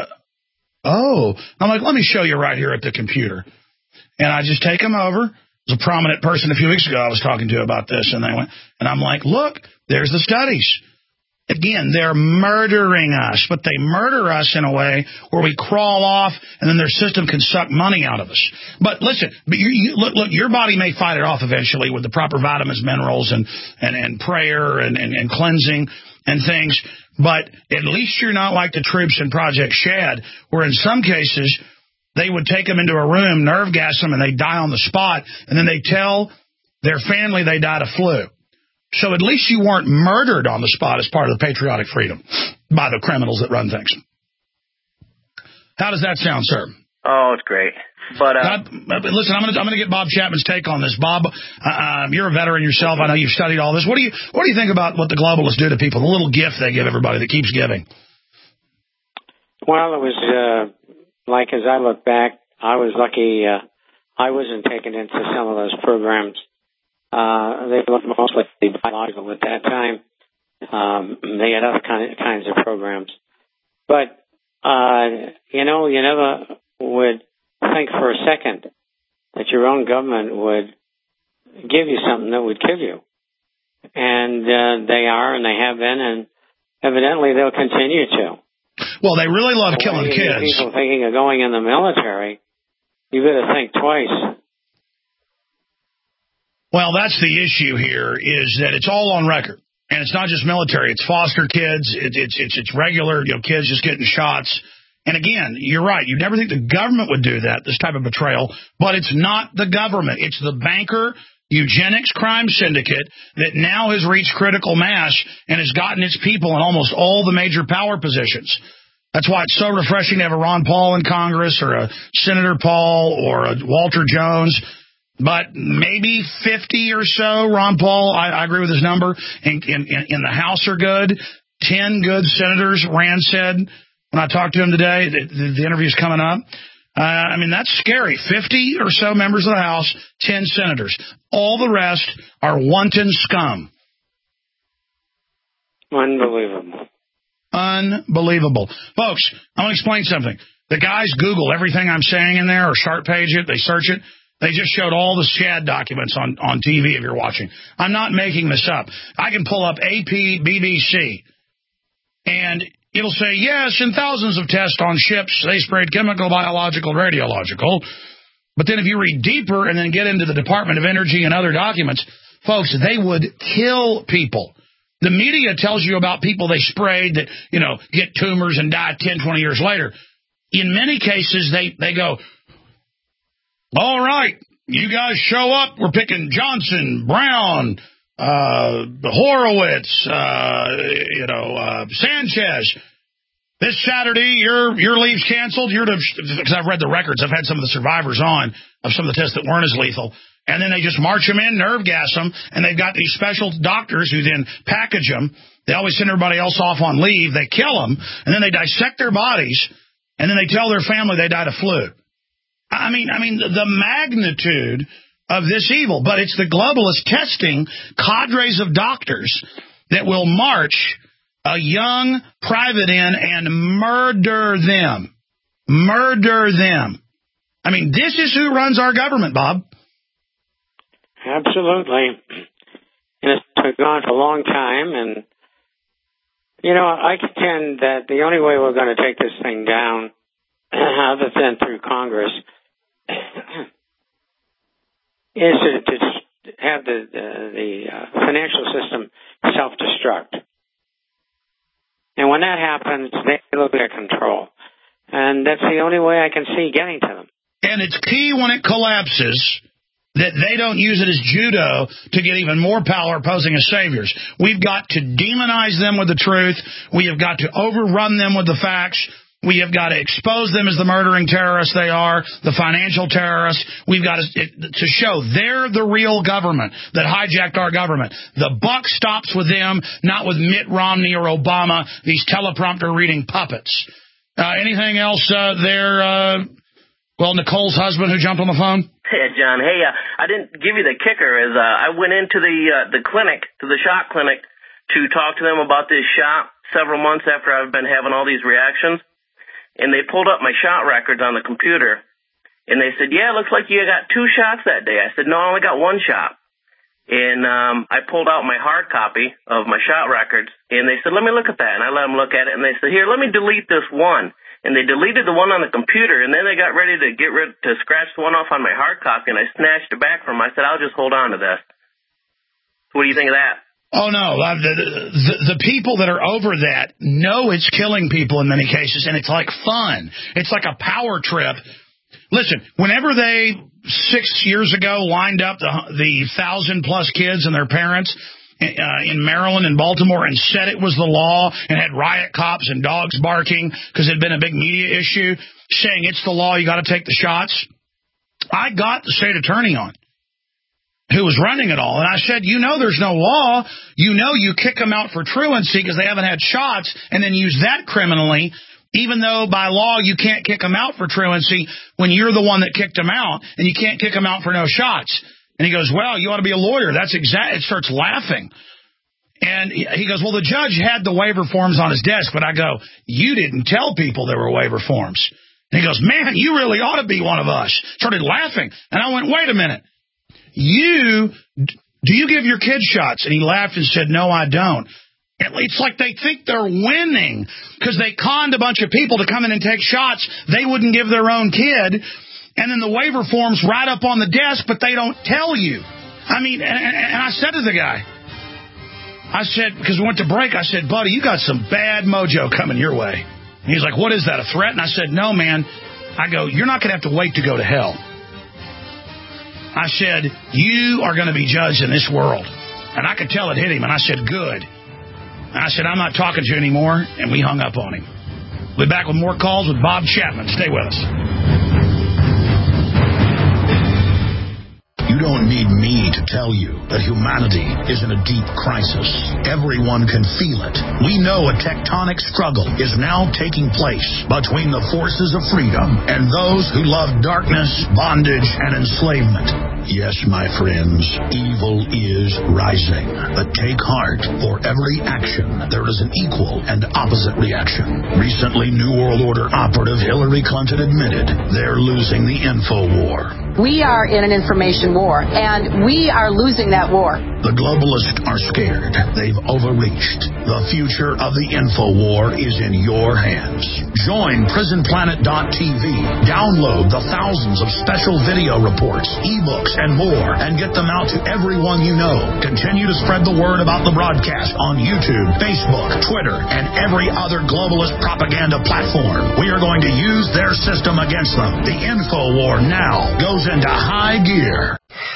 Oh. I'm like, let me show you right here at the computer. And I just take them over. There was a prominent person a few weeks ago I was talking to about this. And they went, and I'm like, look, there's the studies. Again, they're murdering us, but they murder us in a way where we crawl off and then their system can suck money out of us. But listen, look, your body may fight it off eventually with the proper vitamins, minerals, and prayer and cleansing and things. But at least you're not like the troops in Project Shad, where in some cases they would take them into a room, nerve gas them, and they die on the spot, and then they tell their family they died of flu. So at least you weren't murdered on the spot as part of the patriotic freedom by the criminals that run things. How does that sound, sir? Oh, it's great. But listen, I'm going to get Bob Chapman's take on this. Bob, you're a veteran yourself. I know you've studied all this. What do you think about what the globalists do to people? The little gift they give everybody that keeps giving. Well, it was like, as I look back, I was lucky. I wasn't taken into some of those programs. They were mostly biological at that time. They had other kinds of programs. But, you never would think for a second that your own government would give you something that would kill you. And they are, and they have been, and evidently they'll continue to. Well, they really love killing kids. People thinking of going in the military, you better think twice. Well, that's the issue here, is that it's all on record. And it's not just military. It's foster kids. It's regular kids just getting shots. And again, you're right. You'd never think the government would do that, this type of betrayal. But it's not the government. It's the banker eugenics crime syndicate that now has reached critical mass and has gotten its people in almost all the major power positions. That's why it's so refreshing to have a Ron Paul in Congress or a Senator Paul or a Walter Jones. But maybe 50 or so, Ron Paul, I agree with his number, in the House are good. 10 good senators, Rand said when I talked to him today. The interview's coming up. I mean, that's scary. 50 or so members of the House, 10 senators. All the rest are wanton scum. Unbelievable. Unbelievable. Folks, I want to explain something. The guys Google everything I'm saying in there or Sharp Page it. They search it. They just showed all the SHAD documents on TV if you're watching. I'm not making this up. I can pull up AP, BBC, and it'll say, yes, in thousands of tests on ships, they sprayed chemical, biological, radiological. But then if you read deeper and then get into the Department of Energy and other documents, folks, they would kill people. The media tells you about people they sprayed that, get tumors and die 10, 20 years later. In many cases, they go, all right, you guys show up. We're picking Johnson, Brown, Horowitz, Sanchez. This Saturday, your leave's canceled. Because I've read the records. I've had some of the survivors on of some of the tests that weren't as lethal. And then they just march them in, nerve gas them, and they've got these special doctors who then package them. They always send everybody else off on leave. They kill them, and then they dissect their bodies, and then they tell their family they died of flu. I mean, the magnitude of this evil. But it's the globalist testing cadres of doctors that will march a young private in and murder them. Murder them. I mean, this is who runs our government, Bob. Absolutely. And it's been going for a long time. And, I contend that the only way we're going to take this thing down, other than through Congress, is to have the financial system self-destruct. And when that happens, they lose their control. And that's the only way I can see getting to them. And it's key when it collapses that they don't use it as judo to get even more power posing as saviors. We've got to demonize them with the truth. We have got to overrun them with the facts. We have got to expose them as the murdering terrorists they are, the financial terrorists. We've got to show they're the real government that hijacked our government. The buck stops with them, not with Mitt Romney or Obama, these teleprompter-reading puppets. Anything else there? Nicole's husband who jumped on the phone? Hey, John. Hey, I didn't give you the kicker. I went into the clinic, to the shot clinic, to talk to them about this shot several months after I've been having all these reactions. And they pulled up my shot records on the computer, and they said, yeah, it looks like you got 2 shots that day. I said, no, I only got 1 shot. And I pulled out my hard copy of my shot records, and they said, let me look at that. And I let them look at it, and they said, here, let me delete this one. And they deleted the one on the computer, and then they got ready to scratch the one off on my hard copy, and I snatched it back from them. I said, I'll just hold on to this. What do you think of that? Oh, no. The people that are over that know it's killing people in many cases, and it's like fun. It's like a power trip. Listen, whenever they 6 years ago lined up the 1,000-plus kids and their parents in Maryland and Baltimore and said it was the law and had riot cops and dogs barking because it had been a big media issue, saying it's the law, you got to take the shots. I got the state attorney on, who was running it all, and I said, you know there's no law. You know you kick them out for truancy because they haven't had shots and then use that criminally, even though by law you can't kick them out for truancy when you're the one that kicked them out, and you can't kick them out for no shots. And he goes, well, you ought to be a lawyer. That's exact. It starts laughing. And he goes, well, the judge had the waiver forms on his desk, but I go, you didn't tell people there were waiver forms. And he goes, man, you really ought to be one of us. Started laughing. And I went, wait a minute. Do you give your kids shots? And he laughed and said, no, I don't. It's like they think they're winning because they conned a bunch of people to come in and take shots they wouldn't give their own kid. And then the waiver form's right up on the desk, but they don't tell you. I mean, and I said to the guy, I said, because we went to break, I said, buddy, you got some bad mojo coming your way. And he's like, what is that, a threat? And I said, no, man. I go, you're not going to have to wait to go to hell. I said, you are going to be judged in this world. And I could tell it hit him, and I said, good. And I said, I'm not talking to you anymore, and we hung up on him. We'll be back with more calls with Bob Chapman. Stay with us. You don't need me to tell you that humanity is in a deep crisis. Everyone can feel it. We know a tectonic struggle is now taking place between the forces of freedom and those who love darkness, bondage, and enslavement. Yes, my friends, evil is rising. But take heart. For every action, there is an equal and opposite reaction. Recently, New World Order operative Hillary Clinton admitted they're losing the info war. We are in an information war, and we are losing that war. The globalists are scared. They've overreached. The future of the info war is in your hands. Join PrisonPlanet.tv. Download the thousands of special video reports, ebooks, and more, and get them out to everyone you know. Continue to spread the word about the broadcast on YouTube, Facebook, Twitter, and every other globalist propaganda platform. We are going to use their system against them. The info war now goes into high gear.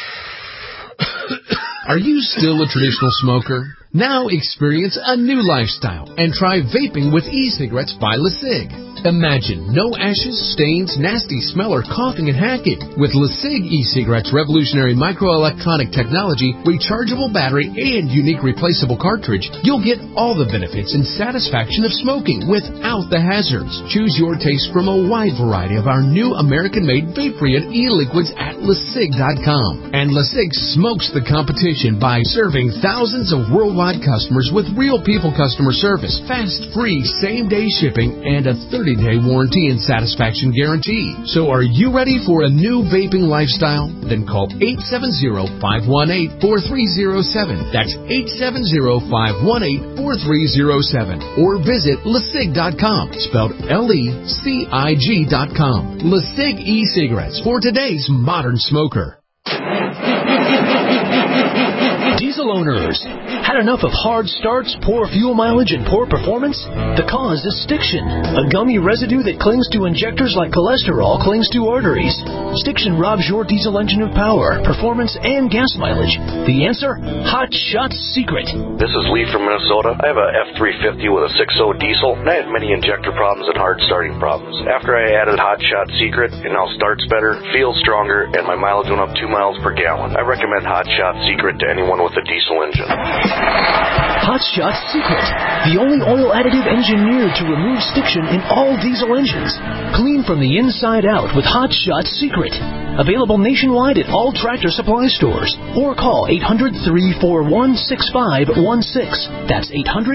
Are you still a traditional smoker? Now experience a new lifestyle and try vaping with e-cigarettes by LeSig. Imagine no ashes, stains, nasty smell, or coughing and hacking. With LeSig e-cigarettes' revolutionary microelectronic technology, rechargeable battery, and unique replaceable cartridge, you'll get all the benefits and satisfaction of smoking without the hazards. Choose your taste from a wide variety of our new American-made vape-free and e-liquids at LeSig.com. And LeSig smokes the competition by serving thousands of worldwide customers with real people customer service, fast, free, same-day shipping, and a 30-day warranty and satisfaction guarantee. So are you ready for a new vaping lifestyle? Then call 870-518-4307. That's 870-518-4307. Or visit LeSig.com, spelled LECIG.com. LeSig e-cigarettes for today's modern smoker. Diesel owners, had enough of hard starts, poor fuel mileage, and poor performance? The cause is Stiction, a gummy residue that clings to injectors like cholesterol clings to arteries. Stiction robs your diesel engine of power, performance, and gas mileage. The answer? Hot Shot Secret. This is Lee from Minnesota. I have a F350 with a 6.0 diesel, and I had many injector problems and hard starting problems. After I added Hot Shot Secret, it now starts better, feels stronger, and my mileage went up 2 miles per gallon. I recommend Hot Shot Secret to anyone with a diesel engine. Hot Shot Secret, the only oil additive engineered to remove stiction in all diesel engines. Clean from the inside out with Hot Shot Secret. Available nationwide at all Tractor Supply stores. Or call 800-341-6516. That's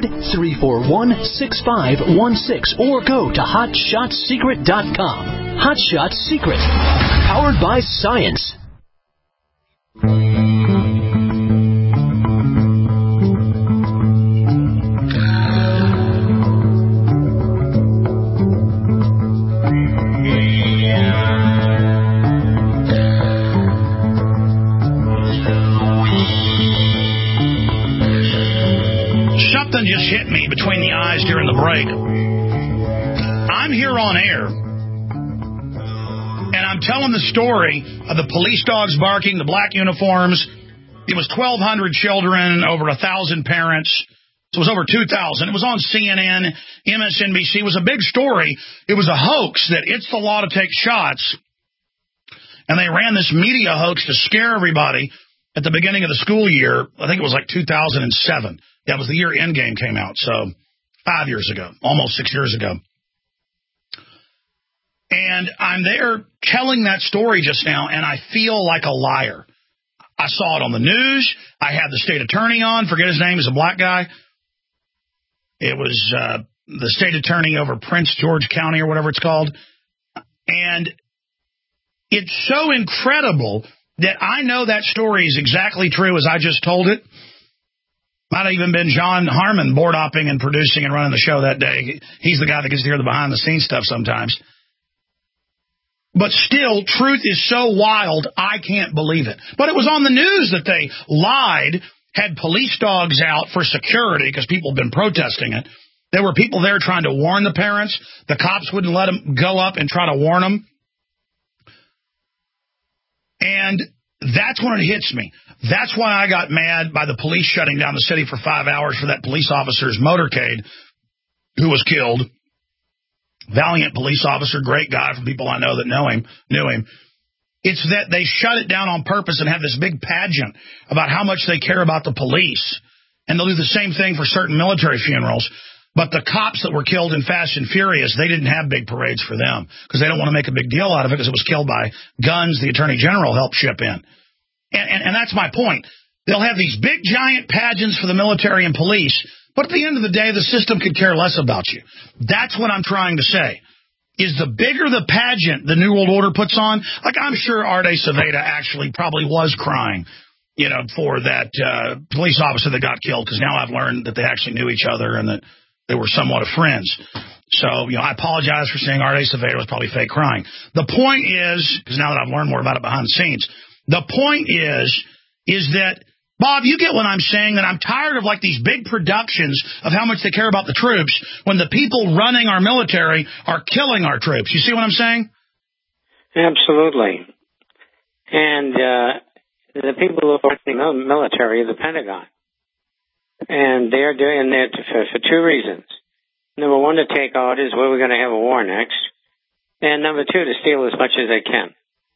800-341-6516. Or go to HotShotSecret.com. Hot Shot Secret. Powered by science. Something just hit me between the eyes during the break. I'm here on air, and I'm telling the story of the police dogs barking, the black uniforms, It was 1,200 children, over 1,000 parents. So it was over 2,000. It was on CNN, MSNBC. It was a big story. It was a hoax that it's the law to take shots. And they ran this media hoax to scare everybody at the beginning of the school year. I think it was like 2007. That was the year Endgame came out. So 5 years ago, almost 6 years ago. And I'm there telling that story just now, and I feel like a liar. I saw it on the news. I had the state attorney on. Forget his name. He's a black guy. It was the state attorney over Prince George County or whatever it's called. And it's so incredible that I know that story is exactly true as I just told it. Might have even been John Harmon board opping and producing and running the show that day. He's the guy that gets to hear the behind-the-scenes stuff sometimes. But still, truth is so wild, I can't believe it. But it was on the news that they lied, had police dogs out for security because people have been protesting it. There were people there trying to warn the parents. The cops wouldn't let them go up and try to warn them. And that's when it hits me. That's why I got mad by the police shutting down the city for 5 hours for that police officer's motorcade who was killed. Valiant police officer, great guy from people I know that knew him. It's that they shut it down on purpose and have this big pageant about how much they care about the police. And they'll do the same thing for certain military funerals. But the cops that were killed in Fast and Furious, they didn't have big parades for them because they don't want to make a big deal out of it because it was killed by guns the Attorney General helped ship in. And that's my point. They'll have these big, giant pageants for the military and police, but at the end of the day, the system could care less about you. That's what I'm trying to say, is the bigger the pageant the New World Order puts on, like I'm sure Arte Saveda actually probably was crying, for that police officer that got killed, because now I've learned that they actually knew each other and that they were somewhat of friends. So, I apologize for saying Arte Saveda was probably fake crying. The point is, because now that I've learned more about it behind the scenes, the point is that, Bob, you get what I'm saying, that I'm tired of like these big productions of how much they care about the troops when the people running our military are killing our troops. You see what I'm saying? Absolutely. And the people who are working in the military, the Pentagon. And they're doing that for two reasons. Number one, to take orders where we're going to have a war next. And number two, to steal as much as they can.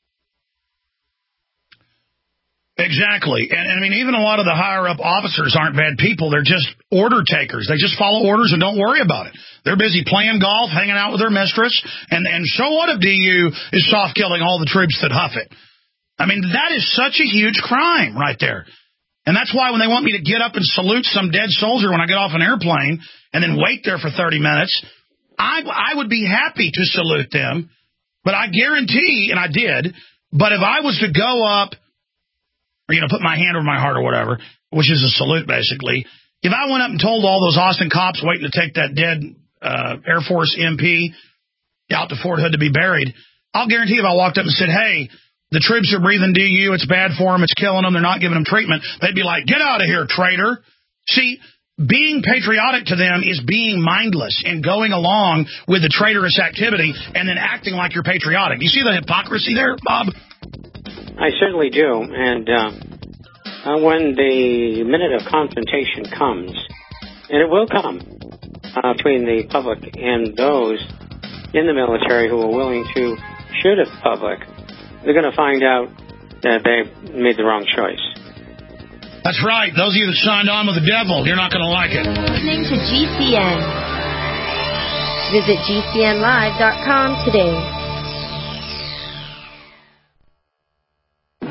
Exactly. And I mean, even a lot of the higher-up officers aren't bad people. They're just order takers. They just follow orders and don't worry about it. They're busy playing golf, hanging out with their mistress, and so what if DU is soft-killing all the troops that huff it? I mean, that is such a huge crime right there. And that's why when they want me to get up and salute some dead soldier when I get off an airplane and then wait there for 30 minutes, I would be happy to salute them. But I guarantee, and I did, but if I was to go up or, put my hand over my heart or whatever, which is a salute basically, if I went up and told all those Austin cops waiting to take that dead Air Force MP out to Fort Hood to be buried, I'll guarantee if I walked up and said, hey, the troops are breathing DU, it's bad for them, it's killing them, they're not giving them treatment, they'd be like, get out of here, traitor. See, being patriotic to them is being mindless and going along with the traitorous activity and then acting like you're patriotic. Do you see the hypocrisy there, Bob? I certainly do. And when the minute of confrontation comes, and it will come between the public and those in the military who are willing to shoot at the public, they're going to find out that they made the wrong choice. That's right. Those of you that signed on with the devil, you're not going to like it. Listening to GCN. Visit GCNlive.com today.